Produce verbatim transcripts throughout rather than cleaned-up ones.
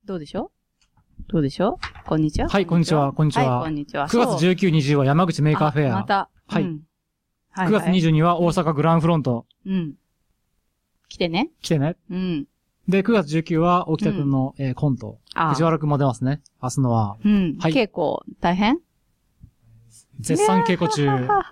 どうでしょうどうでしょうこんにちは。 はい、こんにちは。こんにちは。 はい、こんにちは。 くがつじゅうく、にじゅうは山口メーカーフェア。 また。 はい。 うん、はい、 くがつにじゅうには大阪グランフロント。 うん。来てね。 来てね。 うん。 で、くがつじゅうくは沖田くんの、うん、えー、コント。藤原くんも出ますね。明日のは。 うん。はい。稽古、大変？ 絶賛稽古中。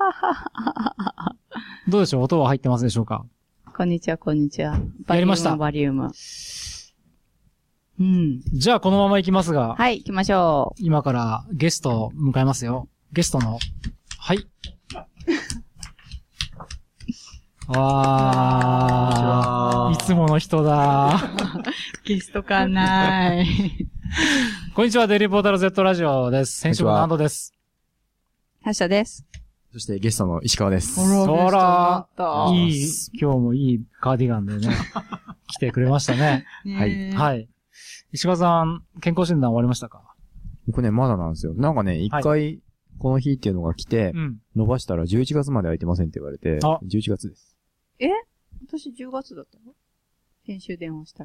どうでしょう？音は入ってますでしょうか？ こんにちは、こんにちは。 やりました。 バリウム。うん。 じゃあ、このまま行きますが。 はい、行きましょう。 今からゲストを迎えますよ。ゲストの。はい。わー。いつもの人だ。 ゲストかない。 こんにちは、デイリーポータル Z ラジオです。先週のナンドです。 はっしゃです。 そしてゲストの石川です。 そら、いい、今日もいいカーディガンでね、来てくれましたね。 はい。 はい。石川さん、健康診断終わりましたか？ 僕ね、まだなんですよ。なんかね、一回、この日っていうのが来て、伸ばしたらじゅういちがつまで空いてませんって言われて、じゅういちがつです。 え？私じゅうがつだったの？先週電話したら。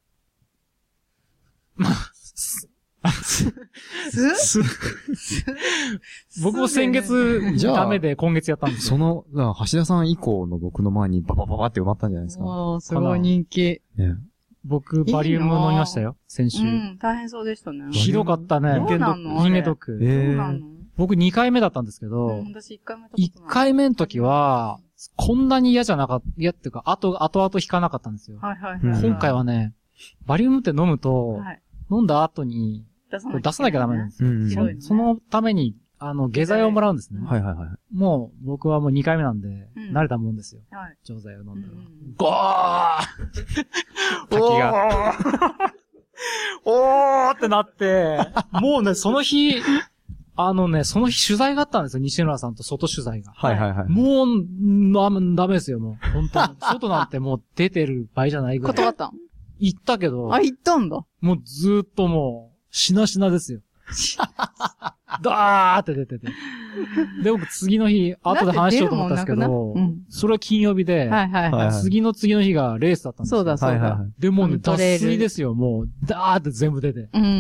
まあ、す、す、僕も先月、ダメで今月やったんですよ。その、橋田さん以降の僕の前にババババって埋まったんじゃないですか。 おー、すごい人気。 ね。 僕、バリウム飲みましたよ、先週。 うん、大変そうでしたね。 ひどかったね。 人間ドック。 人間ドック。 えー、 僕にかいめだったんですけど、うん、 私いっかいめいっかいめの時は、こんなに嫌じゃなかった、嫌っていうか、後、後々引かなかったんですよ。 はいはいはい、はい。 今回はね、バリウムって飲むと、はい、飲んだ後に、出さなきゃダメなんですよ。うんそ。そのために、あの、下剤をもらうんですね。 はいはいはい。 もう、僕はもうにかいめなんで、うん、慣れたもんですよ。はい。錠剤を飲んだら。ゴー滝が。おーってなって、もうね、その日、あのね、その日取材があったんですよ、西村さんと外取材が。 はいはいはい。 もう、ダメですよ、もう。本当に。外なんてもう出てる場合じゃないぐらい。 断ったん？ 行ったけど。 あ、行ったんだ。 もうずーっともう、しなしなですよ。ダーって出てて。で、僕次の日、後で話しようと思ったんですけど、うん、それは金曜日で、はいはいはい、次の次の日がレースだったんですよ。 そうだそうだ。はいはい、 で、もうね、脱水ですよ、もう、ダーって全部出て。 うんうんうん。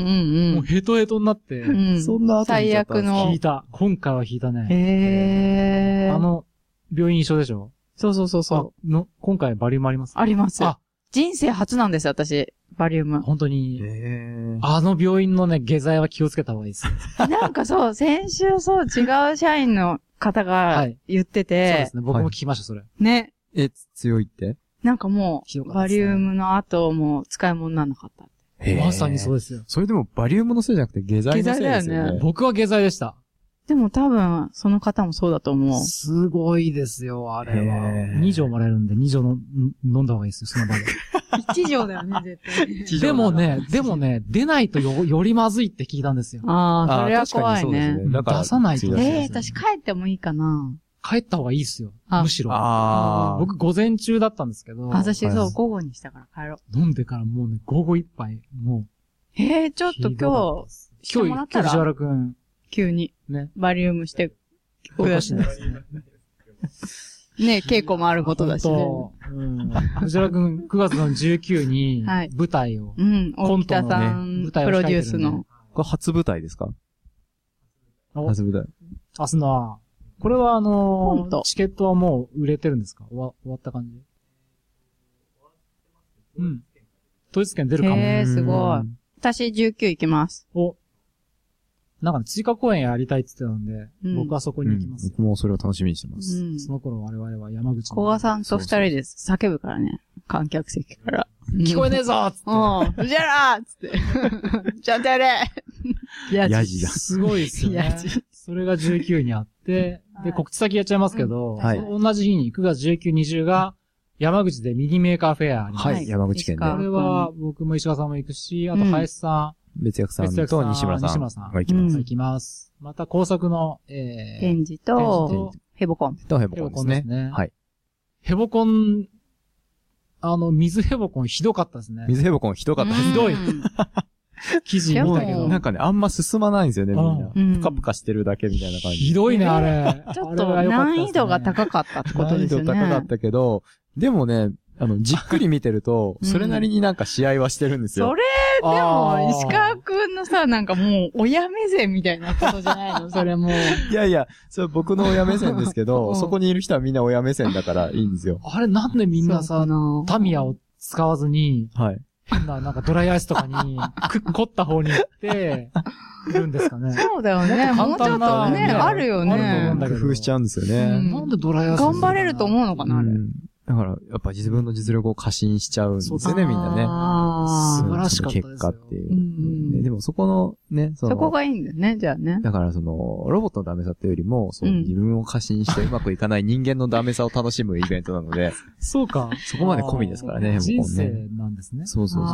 もうヘトヘトになって、 うん、そんな後最悪の。 引いた。今回は引いたね。 へー。 あの、病院一緒でしょ？ そうそうそうそう。 の、今回バリウムあります？ あります。あ、人生初なんですよ、私。バリウム。 本当に。あの病院のね、下剤は気をつけた方がいいです。 なんかそう、先週そう、違う社員の方が言ってて。はい、 そうですね、僕も聞きました、それ。 ね。 え、強いって？ なんかもう、ね、バリウムの後も使い物にならなかった。 まさにそうですよ。 それでもバリウムのせいじゃなくて下剤のせいですよね。下剤だよね。 僕は下剤でした。 でも多分、その方もそうだと思う。 すごいですよ、あれは。に錠もらえるんで、に錠の飲んだ方がいいですよ、その場で。 いち錠だよね、絶対。 でもね、でもね、出ないとよ、よりまずいって聞いたんですよ。 ああ、それは怖いね。 ねだから出さないと。 ええー、私帰ってもいいかな？ 帰った方がいいですよ。むしろ。 あ僕午前中だったんですけど。 私そう、午後にしたから帰ろう。飲んでからもうね、午後一杯、もう。 ええー、ちょっと今日、 今日、今日藤原くん。 急に。 ね。 バリウムして、 おかしいですね。 ね、稽古もあることだしね。 うん。藤原くん、くがつのじゅうくに、舞台を。 うん。コントのね、舞台をプロデュースの。 これ初舞台ですか？初舞台。 明日の、これはあのー、チケットはもう売れてるんですか？終わ、終わった感じ？うん。統一券出るかも。 へー、すごい。私じゅうく行きます。 お。なんか、ね、追加公演やりたいって言ってたんで、うん、僕はそこに行きます、 うん。僕もそれを楽しみにしてます。 うん、その頃我々は山口小川さんと二人で叫ぶからね。観客席から。 聞こえねえぞーつって。 うん。藤原ーつって。ちゃんとやれヤジ。ヤジが。 すごいですよね。ヤジ。それがじゅうくにあって、で、告知先やっちゃいますけど、はい、同じ日にくがつじゅうく、にじゅうが山口でミニメーカーフェアあります。 はい、山口県で。 これは僕も石川さんも行くし、あと林さん、 別役さんと西村さん。 西村さん。 が行きます。 行きます。また工作の、えー、展示と、ヘボコン。 とヘボコンですね。ですね。はい。 ヘボコン、あの、水ヘボコンひどかったですね。 水ヘボコンひどかったです。 ひどい。記事見たけど。 なんかね、あんま進まないんですよね、みんな。ぷかぷかしてるだけみたいな感じ。 ひどいね、あれ。 ちょっと難易度が高かったってことですよね。 難易度高かったけど、でもね、 あの、じっくり見てると、それなりになんか試合はしてるんですよ。 それ、でも、石川くんのさ、なんかもう、親目線みたいなことじゃないのそれもう。 いやいや、それ僕の親目線ですけど、そこにいる人はみんな親目線だからいいんですよ。 あれなんでみんなさ、タミヤを使わずに、 はい。 変な、なんかドライアイスとかに、く、凝った方に行って、いるんですかね。 そうだよね。もうちょっとね、あるよね。 工夫しちゃうんですよね。 なんでドライアイス頑張れると思うのかな、あれ。 だから、やっぱ自分の実力を過信しちゃうんですよね、みんなね。 素晴らしかったですよ。 結果っていう。でもそこのね、 そこがいいんだよね、じゃあね。 だからその、ロボットのダメさっていうよりも、そう、自分を過信してうまくいかない人間のダメさを楽しむイベントなので。 そうか。 そこまで込みですからね、 人生なんですね。 そうそうそう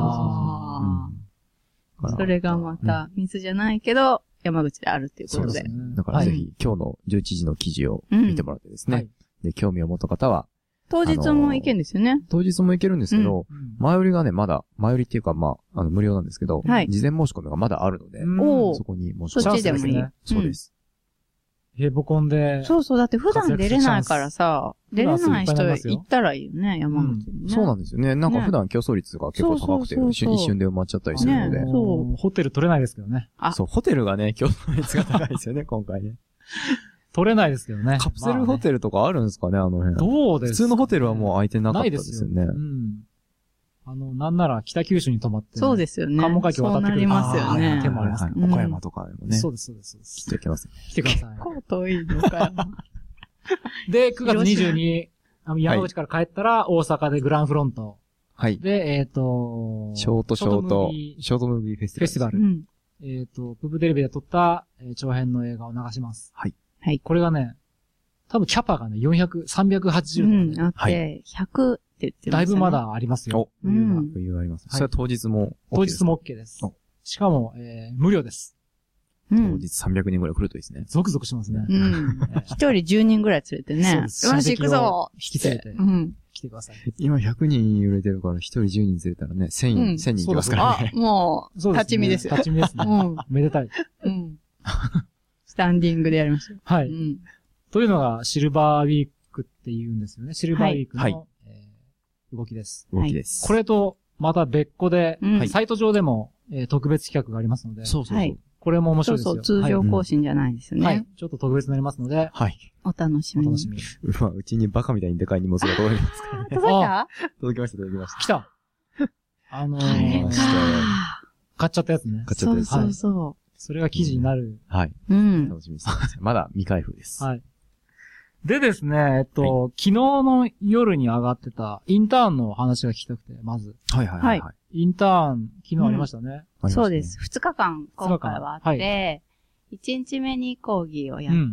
そう。それがまた、ミスじゃないけど、山口であるっていうことで。 だからぜひ、今日のじゅういちじの記事を見てもらってですね。で、興味を持った方は、 当日も行けるんですよね。 当日も行けるんですけど、前売りがね、まだ、前売りっていうか、まあ、あの、無料なんですけど、事前申し込みがまだあるので、そこに申し込み。 そっちでもいい。 そうです。 ヘボコンで。 そうそう、だって普段出れないからさ、出れない人行ったらいいよね、山口にね。 そうなんですよね。なんか普段競争率が結構高くて、一瞬で埋まっちゃったりするので。 そう。ホテル取れないですけどね。 そう、ホテルがね、競争率が高いですよね、今回ね。 取れないですけどね。 カプセルホテルとかあるんですかね、あの辺。 どうですか？ 普通のホテルはもう空いてなかったですよね。 うん。あの、なんなら北九州に泊まって、 そうですよね。 関門海峡渡ってくる。 そうなりますよね。 手もあります。 岡山とかでもね。 そうです、そうです、そうです。 来てきますね。 来てください。 結構遠いのか。 で、くがつにじゅうにに、山口から帰ったら大阪でグランフロント。 はい。 で、えっと、 ショートショート、ショートムービーフェスティバル。 フェスティバル。えっと、プープテレビで撮った長編の映画を流します。 はい。 はい。 これがね、多分キャパがね、よんひゃく、さんびゃくはちじゅうとか、ね。うん、あって、ひゃくって言ってますね。 だいぶまだありますよ。 お、余裕が、余裕があります。それは当日も OK です。 当日も OK です。しかも、えー、無料です。 当日さんびゃくにんぐらい来るといいですね。 ゾクゾクしますね。 うん。一人じゅうにんぐらい連れてね。 そうです。 よし、行くぞ引き連れて。 うん。 来てください。 今ひゃくにん売れてるから一人じゅうにん連れたらね、せんにん、せんにん行きますからね。 あ、もう、立ち見ですよ。 立ち見ですね。うん。めでたい。 うん。スタンディングでやりましょう。 はい。うん。というのがシルバーウィークって言うんですよね。シルバーウィークの、はいえー、動きです。 動きです。 これと、また別個で、はい、サイト上でも、えー、特別企画がありますので。 そうそうそう。はい、 これも面白いですよ。 そうそう、通常更新じゃないですよね。 はい。ちょっと特別になりますので。 はい。 お楽しみに。 お楽しみに。 うわ、うちにバカみたいにでかい荷物が届きますからね。 届いた届きました、届きました。 来たあのー、買っちゃったやつね。 買っちゃったやつ。 そうそうそう。 それが記事になる。 はい。 うん。 楽しみにしてください。まだ未開封です。 はい。でですね、えっと、はい、昨日の夜に上がってたインターンの話が聞きたくて、まず。 はいはいはい、はい。 インターン、昨日ありましたね。 うん、そうです。二日間、今回はあって、一、はい、日目に講義をやって、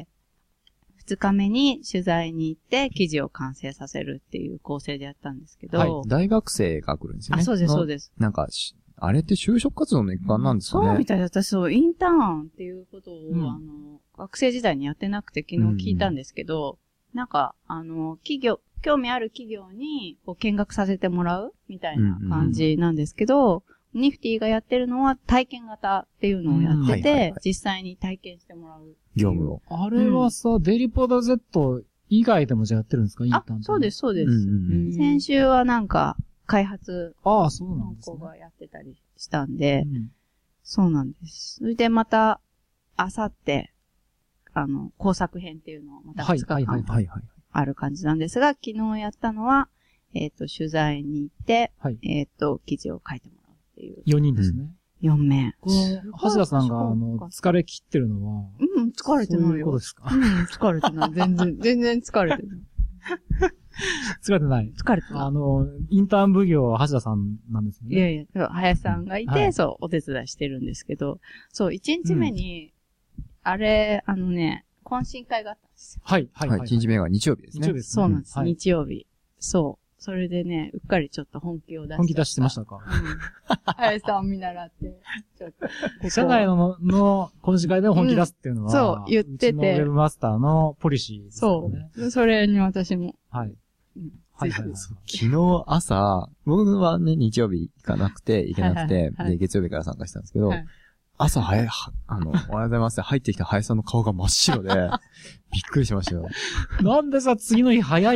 二、うん、日目に取材に行って記事を完成させるっていう構成でやったんですけど。はい。 大学生が来るんですよね。 あ、そうです、そうです。 なんか、あれって就職活動の一環なんですかね、 そうみたいだ。私そう、インターンっていうことを、うん、あの、学生時代にやってなくて昨日聞いたんですけど、うん、なんか、あの、企業、興味ある企業にこう見学させてもらうみたいな感じなんですけど、うんうん、ニフティがやってるのは体験型っていうのをやってて、実際に体験してもらう。 業務を。 あれはさ、うん、デイリーポーター Z 以外でもじゃあやってるんですかインターンって。 あ、そうです、そうです。うんうんうん、先週はなんか、開発ああ、そうなんですね。 の子がやってたりしたんで、うん、そうなんです。それでまた、あさって、あの、工作編っていうのをまたふつかかんある感じなんですが、昨日やったのは、えっと、取材に行って、はい、えっと、記事を書いてもらうっていう。 よにんですね。 よんめい。 この、橋田さんが、あの、疲れ切ってるのは、 うん、疲れてないよ。 そういうことですか？ うん、疲れてない。全然、全然疲れてない。 疲れてない。 疲れてない。 あの、インターン奉行は橋田さんなんですね。 いやいや、林さんがいて、うんはい、そう、お手伝いしてるんですけど、そう、いちにちめに、うん、あれ、あのね、懇親会があったんですよ。 はい、はい、はい。 いちにちめが日曜日ですね。 日曜日ですね。 そうなんです、 はい、 日曜日。そう。それでね、うっかりちょっと本気を出して。 本気出してましたか？ うん。林さんを見習って、ちょっと。 社内の、の、懇親会で本気出すっていうのは、うん、 そう、言ってて。うちのウェブマスターのポリシーですね。 そう。それに私も。 はい。 うん。 はいはいはい、 昨日朝、僕はね、日曜日行かなくて、行けなくて、はいはいはい、で、月曜日から参加したんですけど、はい、朝早い、あの、おはようございます。入ってきた林さんの顔が真っ白で、びっくりしましたよ。 なんでさ、次の日早い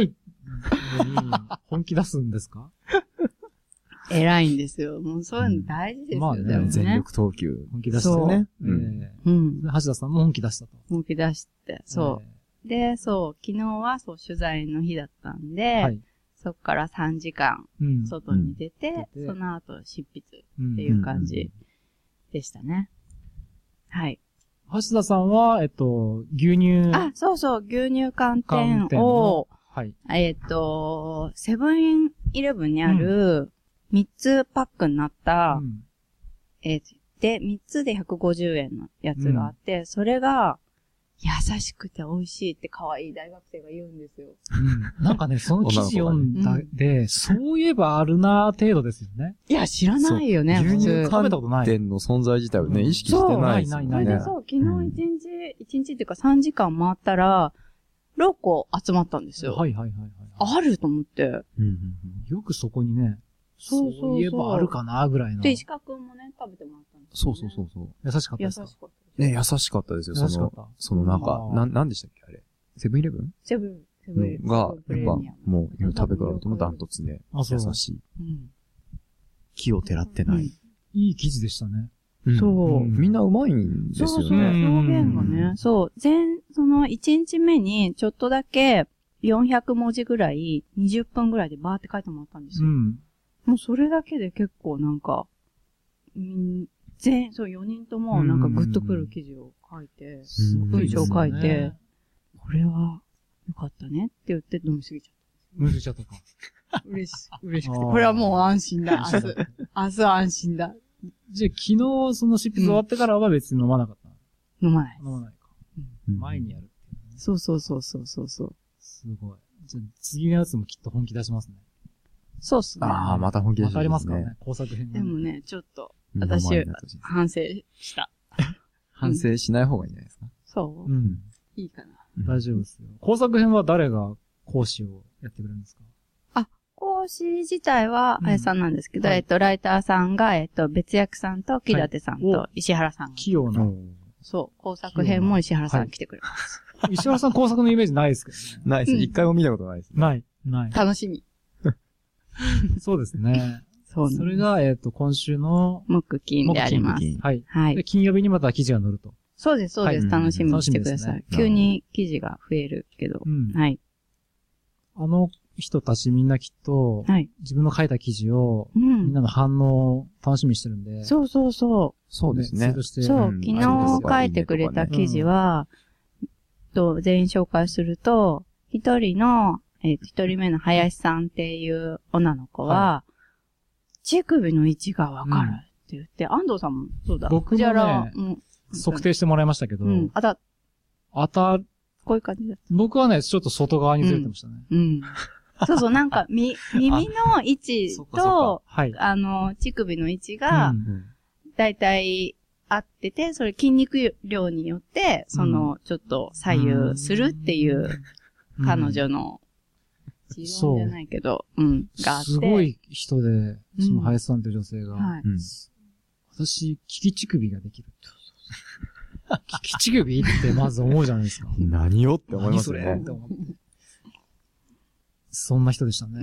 本気出すんですか？ 偉いんですよ。もうそういうの大事ですよ、 うん、まあね、全力投球。 本気出してね。 うん。うん。 橋田さんも本気出したと。 本気出して、そう。で、そう、昨日はそう、取材の日だったんで、はい、そっからさんじかん、外に出て、うん、その後執筆っていう感じでしたね。はい。 橋田さんは、えっと、牛乳。 あ、そうそう、牛乳寒天を、はい。えっと、セブンイレブンにあるみっつパックになった、うん、えー、で、みっつでひゃくごじゅうえんのやつがあって、うん、それが、優しくて美味しいって可愛い大学生が言うんですよ。 うん。なんかね、その記事読んだで、うん、そういえばあるなー程度ですよね。 いや、知らないよね。 牛乳寒天の存在自体をね、意識してないですよね。 そう、ないないない。そう、昨日一日、一、うん、日っていうかさんじかん回ったら、ろっこ集まったんですよ。 はいはいはいはい。 あると思って。うんうんうん、よくそこにね、そうそうそう。そういえばあるかなぐらいの。 で、石川くんもね、食べてもらったんですよ、ね。そうそうそうそう。 優しかったですか？ 優しかった。 ね、優しかったですよ。優しかった。その、なんか、な、なんでしたっけあれ。セブンイレブンセブン、セブンイレブン。 が、やっぱ、もう、食べ比べてもダントツで、優しい。うん。木をてらってない。 いい記事でしたね。 そう。 みんなうまいんですよね。そうそう、 表現がね。そう。全、その、いちにちめに、ちょっとだけ、よんひゃくもじぐらい、にじゅっぷんぐらいでバーって書いてもらったんですよ。うん。もうそれだけで結構なんか、ん全、そう、よにんともなんかグッとくる記事を書いて、文章を書いて、これはよかったねって言って飲みすぎちゃった。 飲みすぎちゃったか。 嬉し、嬉しくて。これはもう安心だ。明日。明日は安心だ。 じゃあ昨日その執筆終わってからは別に飲まなかった、 うん、飲まない。 飲まないか。うん、前にやるっていう、 ね。そうそうそうそうそうそう。 すごい。じゃあ次のやつもきっと本気出しますね。 そうっすね。 ああ、また本気出しますね。 わかりますからね。工作編。 でもね、ちょっと、私、反省した。 反省しない方がいいんじゃないですか？ そう。うん。いいかな。 大丈夫ですよ。工作編は誰が講師をやってくれるんですか？ あ、講師自体は、あやさんなんですけど、えっと、ライターさんが、えっと、別役さんと木立さんと石原さん。 器用な。 そう。工作編も石原さん来てくれます。 石原さん工作のイメージないですけどね。 ないです。一回も見たことないです。 ない。ない。 楽しみ。 そうですね。 そうなんです。 それが、えっと、今週の木金であります。 はい。はい。で、金曜日にまた記事が載ると。 そうです、そうです。楽しみにしてください。急に記事が増えるけど。はい。 あの人たちみんなきっと、はい。自分の書いた記事を、みんなの反応を楽しみにしてるんで。 そうそうそう。 そうですね。 そう、昨日書いてくれた記事は、と、全員紹介すると、一人の、えっと、一人目の林さんっていう女の子は、乳首の位置がわかるって言って、安藤さんもそうだ。 僕もね、測定してもらいましたけど、うん、 あた、 あた、 こういう感じだった。 僕はね、ちょっと外側にずれてましたね。 うん。うん、そうそう、なんか、み、耳の位置と、はい、あの、乳首の位置が、だいたい合ってて、それ筋肉量によって、その、ちょっと左右するっていう、彼女の、持論じゃないけど、うん、があって。 すごい人で、その林さんという女性が、はい、私、利き乳首ができる。利き乳首ってまず思うじゃないですか。 何をって思いますね。何それって思って。 そんな人でしたね。うん、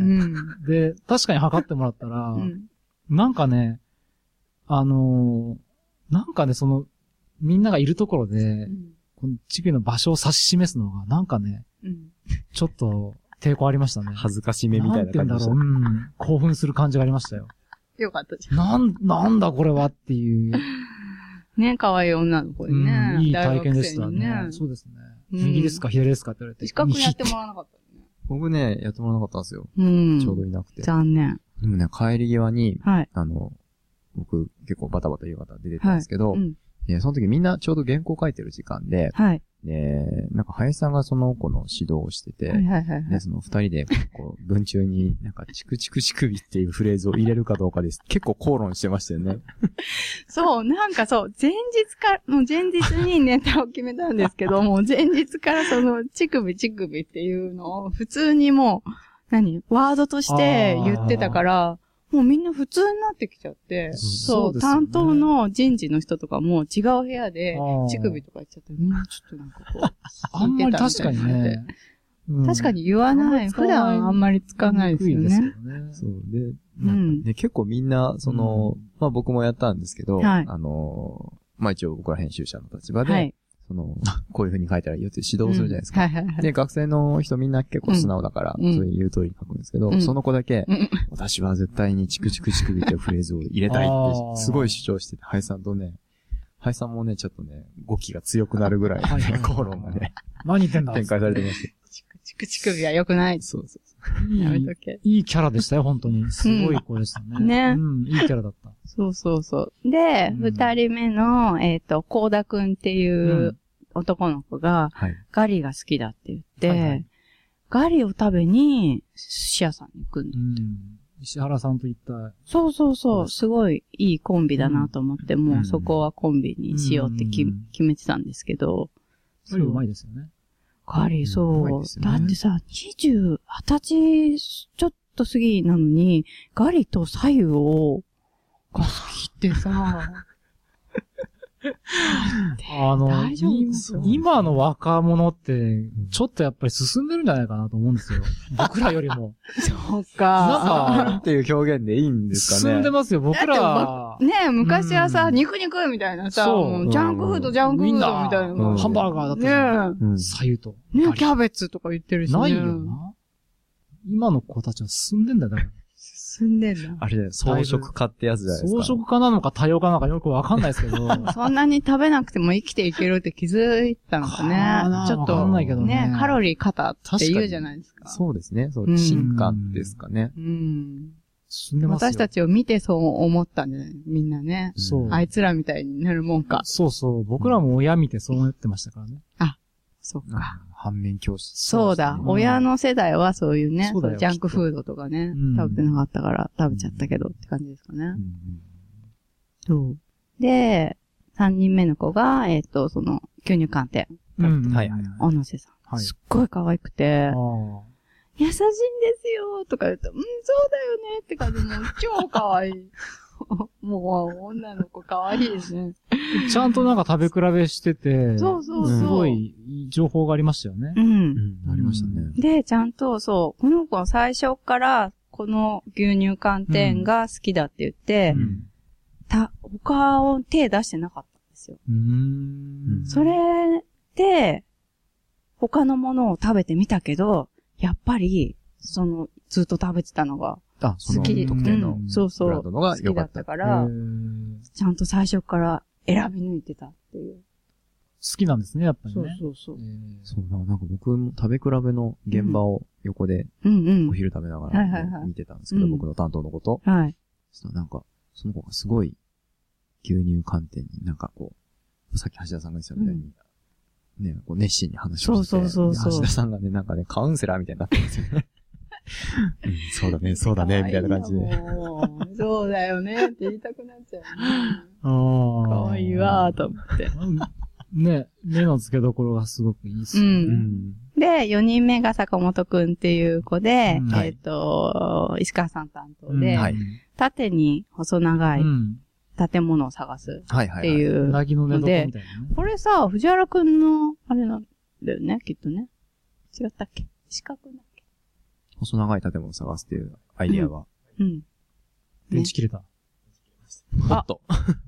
で、確かに測ってもらったら、うん、なんかね、あのー、なんかね、その、みんながいるところで、うん、この乳首の場所を指し示すのが、なんかね、うん、ちょっと抵抗ありましたね。 恥ずかしめみたいな感じでした。 なんて言うんだろう、うん。興奮する感じがありましたよ。 よかったじゃん。 なん、なんだこれはっていう。 ね、可愛い女の子にね。 うん、いい体験でしたね。ねそうですね。うん、右ですか左ですかって言われて。 資格やってもらわなかったね。 僕ね、やってもらわなかったんですよ。うん。ちょうどいなくて。 残念。 でもね、帰り際に、はい。あの、僕結構バタバタ夕方出てたんですけど、はい、うん。で、その時みんなちょうど原稿書いてる時間で、はい。で、なんか林さんがその子の指導をしてて、はいはいはい、はい。で、その二人で、こう、文中になんか、チクチク乳首っていうフレーズを入れるかどうかです。結構口論してましたよね。 そう、なんかそう、前日から、もう前日にネタを決めたんですけど、もう前日からその、乳首乳首っていうのを普通にもう、何ワードとして言ってたから、もうみんな普通になってきちゃって、そう、そう、担当の人事の人とかも違う部屋で、乳首とか言っちゃって、みんなちょっとなんかこう、 あんまり確かにね、 うん、確かに言わない。普段あんまり使わないですよね。 そうで、なんかね、結構みんな、その、うん、まあ僕もやったんですけど、はい、あの、まあ一応僕ら編集者の立場で、はい、その、こういう風に書いたらいいよって指導するじゃないですか。うんはいはいはい、で、学生の人みんな結構素直だから、うん、そういう言う通りに書くんですけど、うん、その子だけ、うん、私は絶対にチクチクチクビというフレーズを入れたいって、すごい主張してて、ハイさんとね、ハイさんもね、ちょっとね、語気が強くなるぐらい、ね、口論がね、 何言ってんだ展開されてました。 チクチクビは良くない。 そうそうそう。 やめとけ。いいキャラでしたよ、本当に。すごい子でしたね。うん、ね。うん、いいキャラだった。 そうそうそう。で、二、うん、人目の、えっ、ー、と、コウダくんっていう男の子が、うんはい、ガリが好きだって言って、はいはい、ガリを食べに寿司屋さんに行くんだって。うん石原さんといった。 そうそうそう。すごいいいコンビだなと思って、うん、もうそこはコンビにしようってき、うん、決めてたんですけど。 ガリうまいですよね。 ガリ、そう。ね、だってさ、にじゅう、はたちちょっと過ぎなのに、ガリと左右を、が好きってさ、 あの、今の若者って、ちょっとやっぱり進んでるんじゃないかなと思うんですよ。僕らよりも。 そうか。 なんか、っていう表現でいいんですかね。 進んでますよ、僕ら。 ねえ、昔はさ、肉肉みたいなさ、ジャンクフード、ジャンクフードみたいな。 ハンバーガーだったね。左右と。 ねキャベツとか言ってるしね。 ないよな。今の子たちは進んでんだよ、だから。 進んでんだ。 あれだよ、草食化ってやつじゃないですか。 草食化なのか多様化なのかよくわかんないですけど。 そんなに食べなくても生きていけるって気づいたのかね。ちょっと、わかんないけどね。カロリー型って言うじゃないですか。 そうですね。そう、進化ですかね。 うん。進んでますよ。私たちを見てそう思ったんじゃないみんなね。そう。あいつらみたいになるもんか。 そうそう。僕らも親見てそう思ってましたからね。 あ、そうか。 反面教師。 そうだ、ね。親の世代はそういうね、そうジャンクフードとかね、うん、食べてなかったから食べちゃったけどって感じですかね。うん、そうで、三人目の子が、えっ、ー、と、その、吸入鑑定。 うん、はいはいはい。 小野瀬さん。はい、すっごい可愛くて、優しいんですよとか言うと、うん、そうだよねって感じ、もう超可愛い。もう、女の子可愛いですね。 ちゃんとなんか食べ比べしてて、 そうそうそう。 すごい情報がありましたよね。 うん。うん、ありましたね。 で、ちゃんと、そう、この子は最初から、この牛乳寒天が好きだって言って、うん、た、他を手出してなかったんですよ。うーんそれで、他のものを食べてみたけど、やっぱり、その、ずっと食べてたのが、 あ、その特定のそうそう。好きだったから、ちゃんと最初から選び抜いてたっていう。 好きなんですね、やっぱりね。 そうそうそう。 そうだ、なんか僕も食べ比べの現場を横で、お昼食べながら見てたんですけど、僕の担当のこと。はい。そしたらなんか、その子がすごい牛乳寒天になんかこう、さっき橋田さんが言ってたみたいに、ね、こう熱心に話をして、そうそうそうそう。橋田さんがね、なんかね、カウンセラーみたいになってるんですよね。うん、そうだね、そうだね、みたいな感じで。 そうだよねって言いたくなっちゃうね。かわいいわーと思って。 ね、目の付けどころがすごくいいっすよね。うん、 で、よにんめが坂本くんっていう子で、うん、えっ、ー、と、石川さん担当で、うんはい、縦に細長い建物を探すっていうので、これさ、藤原くんの、あれなんだよね、きっとね。違ったっけ四角だっけ細長い建物を探すっていうアイディアは。 うん。うん、電池切れた。 おっと。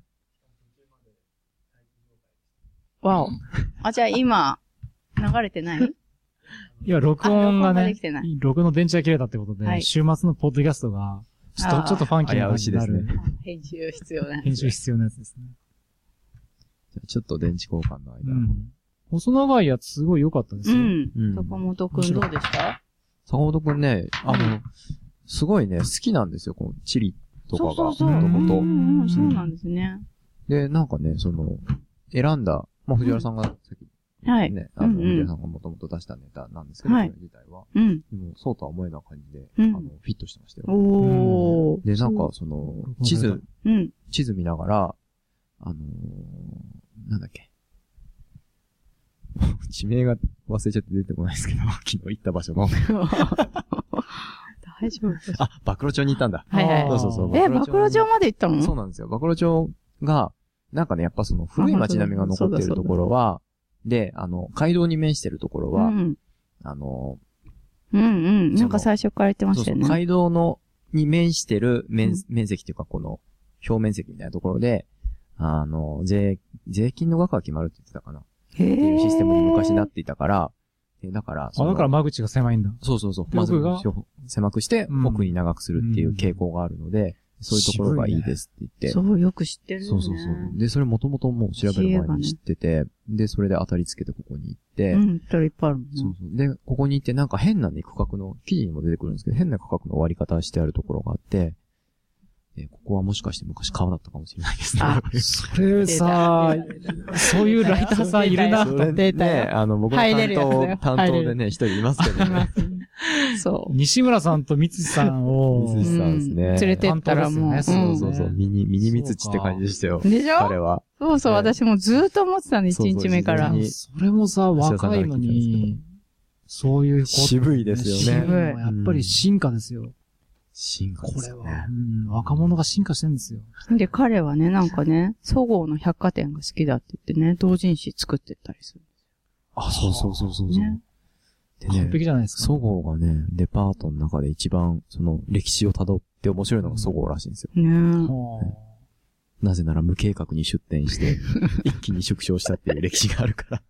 わお。あ、じゃあ今、流れてないいや、録音がね、録音の電池が切れたってことで、はい、週末のポッドキャストが、ちょっと、ちょっとファンキーな感じになる。 ね、 編集必要なやつ。 編集必要なやつですね。 じゃあちょっと電池交換の間。うん。 細長いやつすごい良かったですよ。うん。 うん、坂本くんどうでした？ 坂本くんね、あの、うん、すごいね、好きなんですよ、このチリとかが。そうそうそう。もともと。 うん、そうなんですね。 で、なんかね、その、選んだ、まあ、藤原さんがさっき、ね、はい。ね、あの、うんうん、藤原さんがもともと出したネタなんですけど、はい、それ自体は。うん。でも、そうとは思えない感じで、うん、あの、フィットしてましたよ。おー。で、なんか、その、地図、うん。地図見ながら、あのー、なんだっけ。地名が忘れちゃって出てこないですけど、昨日行った場所の。 大丈夫です。 あ、暴露町に行ったんだ。 はいはい。 そうそうそう。 え、暴露町まで行ったの？ そうなんですよ。暴露町が、なんかね、やっぱその古い街並みが残っているところは、で、あの、街道に面してるところは、うん、あの、 うんうん。なんか最初から言ってましたよね。 そうそう街道の、に面してる面、うん、面積というかこの、表面積みたいなところで、あの、税、税金の額が決まるって言ってたかな。っていうシステムに昔なっていたから、だから、 あ、だから間口が狭いんだ。 そうそうそう。まず狭くして、奥に長くするっていう傾向があるので、うん、そういうところがいいですって言って。 ね、そう、よく知ってるね。 そうそうそう。で、それもともともう調べる前に知ってて、ね、で、それで当たりつけてここに行って、 うん、それいっぱいあるもんね。 そうそう。で、ここに行ってなんか変なね、区画の、記事にも出てくるんですけど、変な区画の割り方してあるところがあって、ここはもしかして昔川だったかもしれないですね。 あ、それさ、そういうライターさんいるな。 それね、あの、僕の担当、担当でね、一人いますけどね。 そう。 西村さんと三つさんを、 三つさんですね。 連れてったらもう。 そうそうそう。ミニ、ミニ三つって感じでしたよ。 でしょ彼は。 そうそう、私もずっと思ってたの、一日目から。 それもさ、若いのに、そういうこと。 渋いですよね。 渋い。やっぱり進化ですよ。 進化ですね。 これは、うん、若者が進化してるんですよ。 で、彼はね、なんかね、そごうの百貨店が好きだって言ってね、同人誌作ってったりする。 あ、そうそうそうそうそう、ね。 でね、完璧じゃないですか。 そごうがね、デパートの中で一番、その、歴史を辿って面白いのがそごうらしいんですよ。 ね、 ね、なぜなら無計画に出店して、一気に縮小したっていう歴史があるから。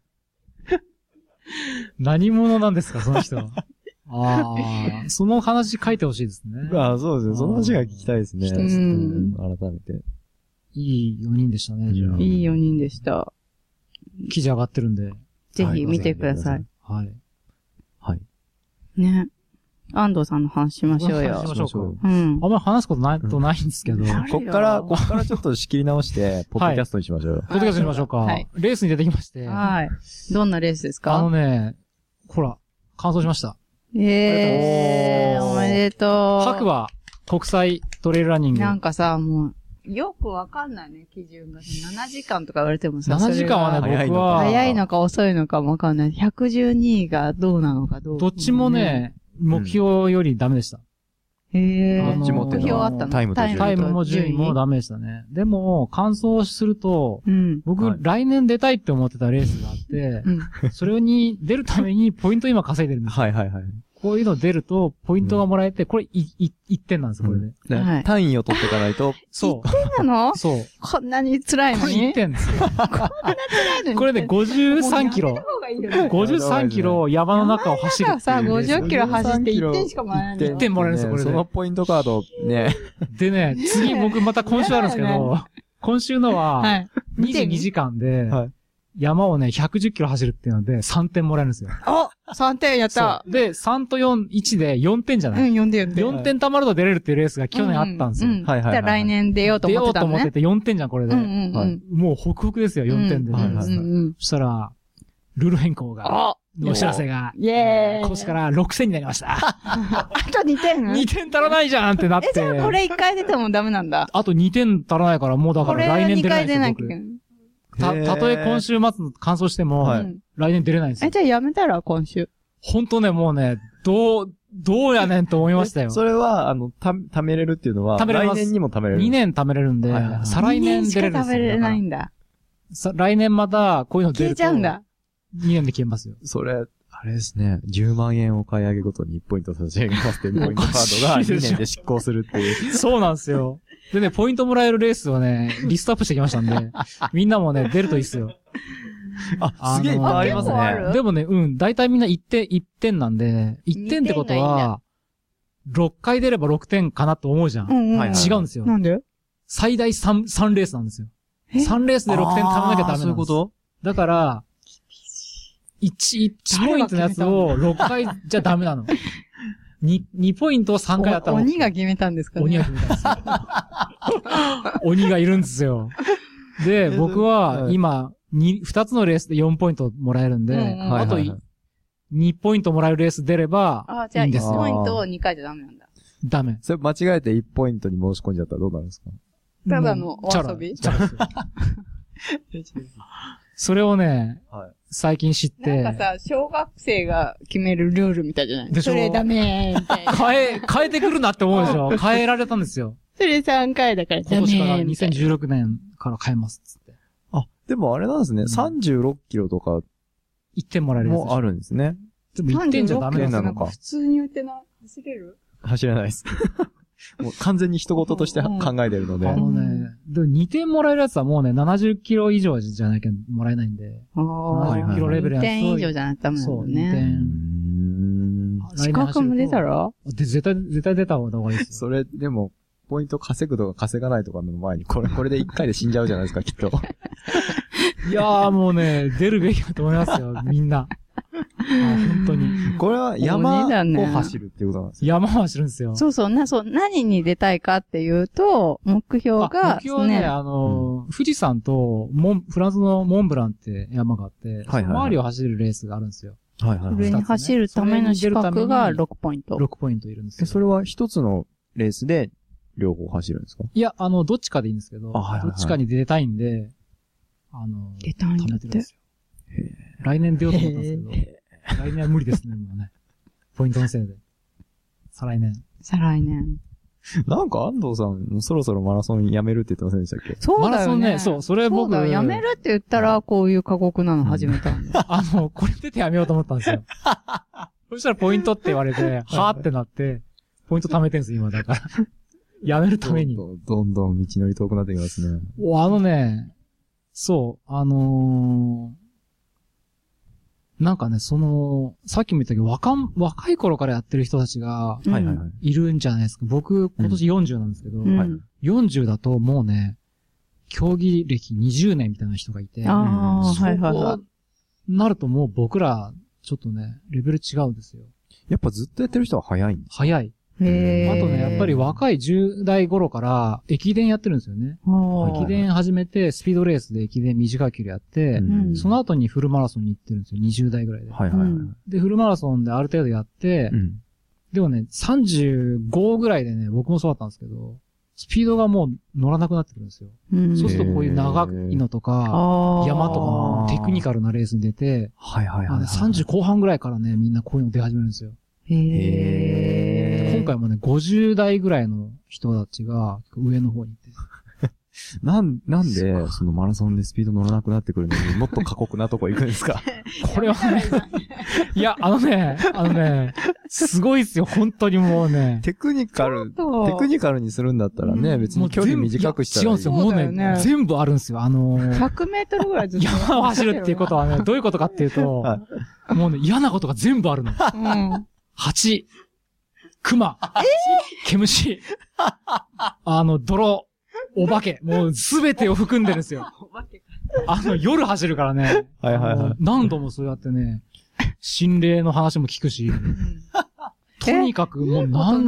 何者なんですか、その人は。ああ、その話書いてほしいですね。 ああ、そうですね。その話が聞きたいですね。うん、改めて。 いいよにんでしたね、じゃあ。 いいよにんでした。 記事上がってるんで。 ぜひ見てください。 はい。 はい。 ね。安藤さんの話しましょうよ。 話しましょうか。うん。あんまり話すことないとないんですけど。 こっから、こっからちょっと仕切り直して、ポッドキャストにしましょうよ。 ポッドキャストにしましょうか。はい。レースに出てきまして。 はい。どんなレースですか？ あのね、ほら、完走しました。 ええー、おめでとう。 白馬国際トレイルランニング。 なんかさ、もう、よくわかんないね、基準が。ななじかんとか言われてもさ。 ななじかんはね、僕は。 早いのか遅いのかもわかんない。ひゃくじゅうにがどうなのかどうか、ね。 どっちもね、目標よりダメでした。 へえー。 どっちも目標あったの？ タイムと順位。 タイムも順位もダメでしたね。でも、完走すると、うん、僕、はい、来年出たいって思ってたレースがあって、うん、それに出るためにポイント今稼いでるんですよ。 はいはいはい。 こういうの出ると、ポイントがもらえて、これ、い、い、いってんなんですよ、これで。 うんはい、単位を取っていかないと。 そう。 いってんなの？ そう。 こんなに辛いのに？ これいってんですよ。こんな辛いのに。これでごじゅうさんキロ。ごじゅうさんキロ山の中を走る。 さ、ごじゅっキロ走っていってんしかもらえない。 いってんもらえるんですよ、これで。 そのポイントカード、ね。 でね、次僕また今週あるんですけど、今週のは、にじゅうにじかんで、山をね、ひゃくじゅっキロ走るっていうので、さんてんもらえるんですよ。 あ !さんてんやった。 で、さんとよん、いちでよんてんじゃない？ うん、よんでよんで。 よんてん貯まると出れるっていうレースが去年あったんですよ。 うんうん、はいはい。じゃあ来年出ようと思ってたのね。 出ようと思っててよんてんじゃん、これで。うんうんうん、もうホクホクですよ、よんてんで。うんうんうん、そしたら、ルール変更が、のお知らせが、 イェーイ今年からろくせんになりました。 あとにてん ?に点足らないじゃんってなって。 え、じゃあこれいっかい出てもダメなんだ。 あとにてん足らないから、もうだから来年出れないんですよ。 これにかい出なきゃいけない。 た、たとえ今週末の完走しても、はい、来年出れないんですよ。 え、じゃあやめたら今週。 ほんとね、もうね、どう、どうやねんと思いましたよ。 それは、あの、た、貯めれるっていうのは、貯めれます。来年にも貯めれる。 にねん貯めれるんで、はいはいはい、再来年出れるんですよ。 にねんしか貯めれないんだ。 さ、来年また、こういうの出ると。 消えちゃうんだ。 にねんで消えますよ。 それ、あれですね。じゅうまんえんを買い上げごとにいちポイント差し上げますって、ポイントカードがにねんで執行するっていう。 そうなんですよ。でね、ポイントもらえるレースをね、リストアップしてきましたんで、みんなもね、出るといいっすよ。 あ、すげえいっぱいありますね。 でもね、うん、だいたいみんないってん、いってんなんで、いってんってことは、ろっかい出ればろくてんかなと思うじゃん。うんうん、違うんですよ。 なんで？ 最大さん、さんレースなんですよ。さんレースでろくてん貯めなきゃダメなんです。 そういうこと？ だから、いち、いちポイントのやつをろっかいじゃダメなの。に、にポイントをさんかいやったら。 鬼が決めたんですかね。 鬼が決めたんですよ。鬼がいるんですよ。で、僕は今、に、二つのレースでよんポイントもらえるんで、うんうん、あとにポイントもらえるレース出ればいいんですよ。 あ、じゃあいちポイントをにかいじゃダメなんだ。 ダメ。 それ間違えていちポイントに申し込んじゃったらどうなるんですか？ ただのお遊び？ チャラ。それをね、はい、最近知って。 なんかさ、小学生が決めるルールみたいじゃない？でしょ？それダメーみたいな。 変え、変えてくるなって思うでしょ？変えられたんですよ。 それさんかいだからダメー。 今年からにせんじゅうろくねんから変えますっつって。 あ、でもあれなんですね。うん、さんじゅうろっキロとか。 いってんもらえるやつ。 もあるんですね。 でも言ってんじゃダメなのか。 普通に言ってない。走れる？ 走れないです。もう完全に人事として考えてるので。 あのね、でもにてんもらえるやつはもうね、ななじゅっキロ以上じゃなきゃもらえないんで。 あななじゅっキロレベルやつと。にてん以上じゃなくてもね。 そう、にてん。 資格も出たらで、絶対、絶対出た方がいいですよ。 それ、でも、ポイント稼ぐとか稼がないとかの前に、これ、これでいっかいで死んじゃうじゃないですか、きっと。 いやーもうね、出るべきだと思いますよ、みんな。本当に。 これは山を走るっていうことなんですよ。 山を走るんですよ。 そうそう、な、そう、何に出たいかっていうと、目標が、 目標はね、あの、富士山と、モン、フランスのモンブランって山があって、はいはい、周りを走るレースがあるんですよ。 はいはい。 それに走るための資格がろくポイント。 ろくポイントいるんですよ。 それは一つのレースで両方走るんですか？ いや、あの、どっちかでいいんですけど、はいはいはい、どっちかに出たいんで、あの、 出たいんだって。 来年出ようと思ったんですけど、来年は無理ですね、もうね。ポイントのせいで。再来年。 再来年。 なんか安藤さん、もうそろそろマラソンやめるって言ってませんでしたっけ？ そうだよね。 マラソンね、そう、それ僕。 そうだよ、やめるって言ったら、こういう過酷なの始めたんで。 あの、これ出てやめようと思ったんですよ。そしたらポイントって言われて、はーってなって、ポイント貯めてんす、今だから。やめるために。 どんどん、どんどん道のり遠くなってきますね。 お、あのね、そう、あのー、なんかね、その、さっきも言ったけど、若ん、若い頃からやってる人たちが、 はいはいはい。 いるんじゃないですか。僕、今年よんじゅうなんですけど、うん、よんじゅうだともうね、競技歴にじゅうねんみたいな人がいて、 ああ、はいはいはい。 なるともう僕ら、ちょっとね、レベル違うんですよ。 やっぱずっとやってる人は早いんですか？ 早い。 へあとね、やっぱり若いじゅう代頃から駅伝やってるんですよね。駅伝始めて、スピードレースで駅伝短い距離やって、うん、その後にフルマラソンに行ってるんですよ。にじゅう代ぐらいで。 はいはいはい。 で、フルマラソンである程度やって、うん、でもね、さんじゅうごぐらいでね、僕もそうだったんですけど、スピードがもう乗らなくなってくるんですよ。うん、そうするとこういう長いのとか、山とかのテクニカルなレースに出て、 はいはいはい、はい。 さんじゅう後半ぐらいからね、みんなこういうの出始めるんですよ。 へー。 今回もね、ごじゅう代ぐらいの人たちが上の方に行って。 なん、なんで、そのマラソンでスピード乗らなくなってくるのにもっと過酷なとこ行くんですか？ これはね、いや、あのね、あのね、すごいっすよ、本当にもうね。 テクニカル、テクニカルにするんだったらね、うん、別に距離短くしたらいい。 違うんですよ、もうね、ね全部あるんですよ、あのー。 ひゃくメートルぐらいずっと。 山を走るっていうことはね、どういうことかっていうと、はい、もうね、嫌なことが全部あるの。うん、蜂、熊、えー、毛虫、あの、泥、お化け、もうすべてを含んでるんですよ。あの、夜走るからね。 はいはいはい。 何度もそうやってね、心霊の話も聞くし、とにかくもうなん、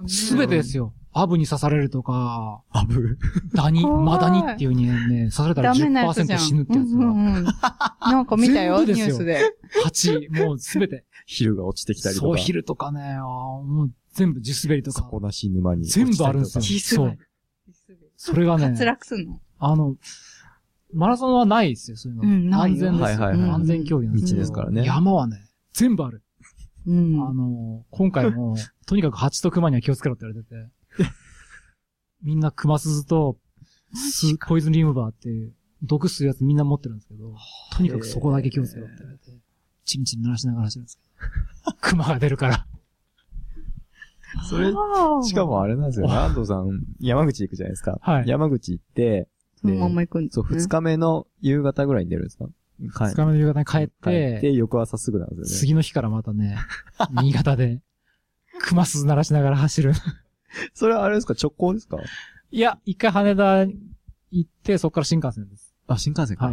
すべてですよ。アブに刺されるとか、 アブダニ、マダニっていうにね、刺されたら じゅっパーセント 死ぬってやつが。うんうんうん、 なんか見たよ、ニュースで。 蜂、もうすべて。 ヒルが落ちてきたりとか。 そう、ヒルとかね、あもう全部地滑りとか。 底なし沼に。 全部あるんですよ。そう。それがね、 滑落すんのあの、マラソンはないですよ、そういうの。うん、安全です。はいはいはい。安全競技なんです。 道ですからね。 山はね、全部ある。うん。あの、今回も、とにかく蜂と熊には気をつけろって言われてて。みんな熊鈴と、ス、ポイズンリムバーっていう、毒吸うやつみんな持ってるんですけど、とにかくそこだけ気をつけろって言われて、チンチン鳴らしながら走るんですけど、熊が出るから。 それ、しかもあれなんですよね。安藤さん、山口行くじゃないですか。はい。山口行って、 そのまま行くんですね。そう、二日目の夕方ぐらいに出るんですか？ 二日目の夕方に帰って、 で、翌朝すぐなんですよね。 次の日からまたね、新潟で、熊鈴鳴らしながら走る。 それはあれですか？直行ですか？ いや、一回羽田行って、そこから新幹線です。 あ、新幹線か。 はい。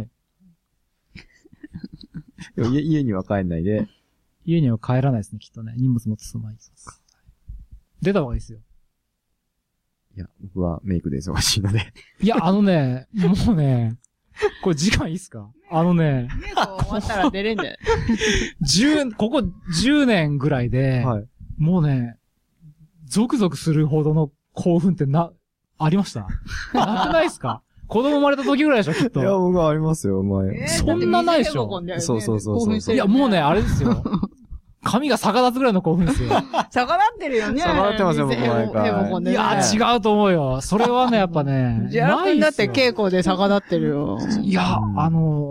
家、家には帰んないで。 家には帰らないですね、きっとね。荷物持ってそのまま行きます。出た方がいいですよ。 いや、僕はメイクで忙しいので。 いや、あのね、もうね、これ時間いいっすか？あのね。 メイク終わったら出れんじゃない？ 十、ここじゅうねんぐらいで、はい、もうね、ゾクゾクするほどの興奮ってな、ありました？なくないっすか？子供生まれた時ぐらいでしょ、きっと。 いや、僕はありますよ、前。 えー、そんなないでしょ。 ね、そうそうそうそう。 いや、もうね、あれですよ。髪が逆立つぐらいの興奮ですよ。 逆立ってるよね。 逆立ってますよ、僕毎回。 いや、違うと思うよ。それはね、やっぱね。 ジャラ君だって稽古で逆立ってるよ。 いや、あの、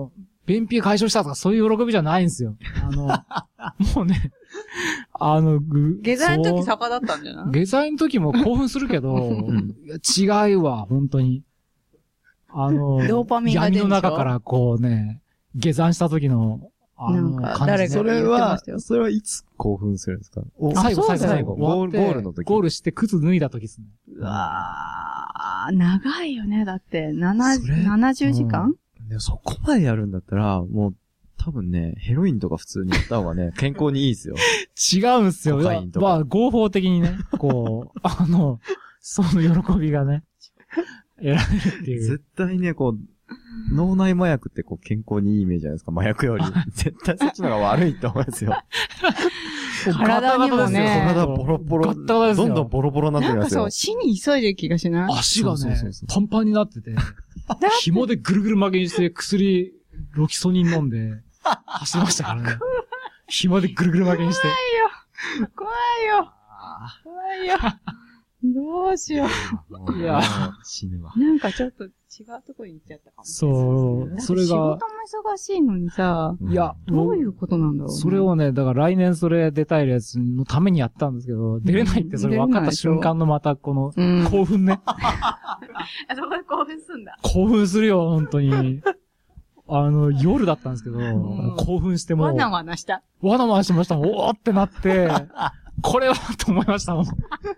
便秘解消したとかそういう喜びじゃないんですよ。あの、もうね、あの、ぐ、 下剤の時坂だったんじゃない？ 下剤の時も興奮するけど、うん、違うわ、本当に。あの、 ドーパミンが出るでしょ？ 闇の中からこうね、下山した時の、あの、感じ、ね、 誰かそれは、それはいつ興奮するんですか？ 最後、最後、最後。 ゴール、ゴールの時。 ゴールして靴脱いだ時ですね。 うわー、長いよね。だって、ななじゅうじかん、 うん、でもそこまでやるんだったら、もう、多分ね、ヘロインとか普通にやった方がね、健康にいいですよ。 違うんすよ。まあ、合法的にね、こう、あの、その喜びがね、得られるっていう。 絶対ね、こう、脳内麻薬ってこう健康にいいイメージじゃないですか、麻薬より。絶対そっちの方が悪いと思いますよ。 体にもね。 体ボロボロ。どんどんボロボロになってるんですよ。 なんかそう、死に急いでる気がしない？ 足がね、パンパンになってて、紐でぐるぐる巻きにして薬、ロキソニン飲んで、走りましたからね。紐でぐるぐる巻きにして。 怖いよ。怖いよ。怖いよ。どうしよう。 いや、死ぬわ。 なんかちょっと違うとこに行っちゃったかも。 そう、それが。仕事も忙しいのにさ、 いや、 どういうことなんだろう、ね。 それをね、だから来年それ出たいやつのためにやったんですけど、出れないってそれ分かった瞬間のまたこの興奮ね。 あそこで興奮すんだ。 興奮するよ、本当に。あの、夜だったんですけど、興奮しても。 わなわなした。 わなわなしましたもん。おーってなって、これはと思いましたもん。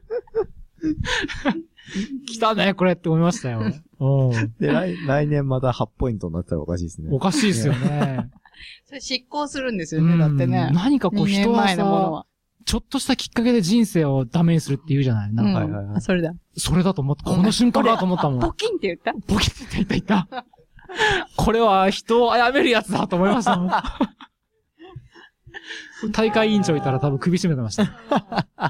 来たね、これって思いましたよ。うん。 で、来、来年またはちポイントになったらおかしいですね。 おかしいですよね。 それ執行するんですよね、だってね。 何かこう人はさ、ちょっとしたきっかけで人生をダメにするって言うじゃない？なんか、 うん、はいはいはい。あ、それだ。 それだと思った。この瞬間だと思ったもん。 ポキンって言った？ ポキンって言った言った。これは人を殺めるやつだと思いましたもん。大会委員長いたら多分首絞めてました。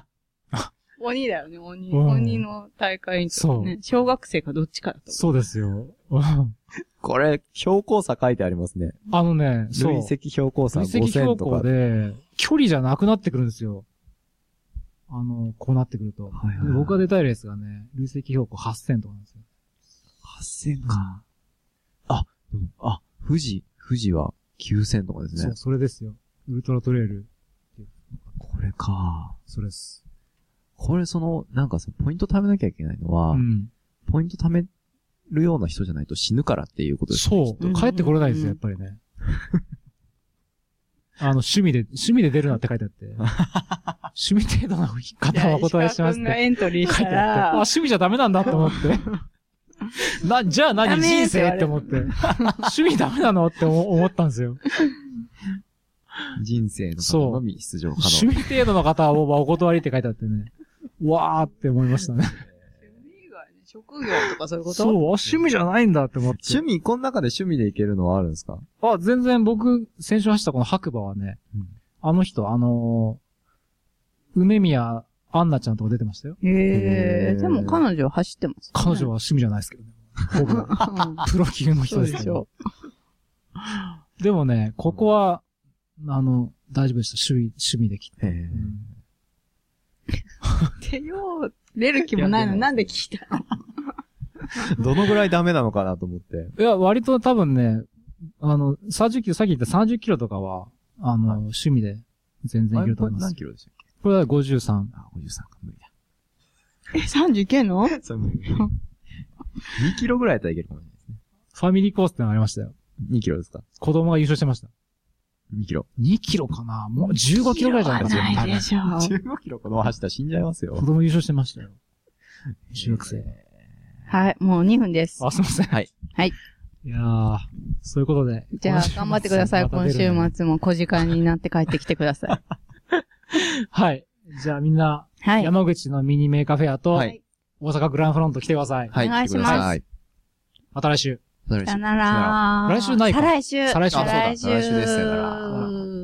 鬼だよね、鬼。うん、鬼の大会委員長、ね。小学生かどっちかだと。 そうですよ。 これ、標高差書いてありますね。 あのね、 累積標高差ごせんとか。累積標高で、 距離じゃなくなってくるんですよ。あの、こうなってくると。はいはいはい、僕が出たいレースがね、累積標高はっせんとかなんですよ。 はっせんか。うん、あ、でも、あ、富士、富士はきゅうせんとかですね。 そう、それですよ。ウルトラトレイル。 これか。 それです。 これその、なんかそのポイント貯めなきゃいけないのは、うん、ポイント貯めるような人じゃないと死ぬからっていうことですね。そう。帰ってこれないですよ、やっぱりね。あの、趣味で、趣味で出るなって書いてあって。趣味程度の方はお断りしますって。 がエントリーしたら。 あ、趣味じゃダメなんだと思って。な、じゃあ何人生って思って。趣味ダメなのって思ったんですよ。 人生の方のみ出場可能。 趣味程度の方はお断りって書いてあってね。わーって思いましたね。 趣味以外ね、職業とかそういうこと？ そう、趣味じゃないんだって思って。 趣味、この中で趣味でいけるのはあるんですか？ あ、全然僕、先週走ったこの白馬はね、うん、あの人、あのー、梅宮アンナちゃんとか出てましたよ。 へー。でも彼女は走ってます、ね。 彼女は趣味じゃないですけどね。僕は。プロ級の人ですけど。でもね、ここは、あの、大丈夫でした。趣味、趣味で来て。へー。で、よう、出る気もないのになんで聞いたの？ どのぐらいダメなのかなと思って。 いや、割と多分ね、あの、さんじゅっキロ、さっき言ったさんじゅっキロとかは、あの、はい、趣味で全然いけると思います。 何キロでしたっけ？ これはごじゅうさん。 あ、ごじゅうさんか、無理だ。 え、さんじゅういけんの？ そう、無理。にキロぐらいやったらいけるかもしれないですね。 ファミリーコースってのありましたよ。 にキロですか？ 子供が優勝してました。 にキロ。 にキロかな？もうじゅうごキロぐらいじゃないですか。 ないでしょ。 じゅうごキロ子供走ったら死んじゃいますよ。 子供優勝してましたよ。中学生。 はい、もうにふんです。 あ、すいません。 はい。 はい。 いやー、そういうことで。 じゃあ、頑張ってください。今週末も小時間になって帰ってきてください。 はい。じゃあみんな、はい、山口のミニメーカーフェアと、はい、大阪グランフロント来てください。 はい。お願いします。はい。 また来週。 さよなら。 来週ないか。 再来週。 再来週。 再来週です。さよなら。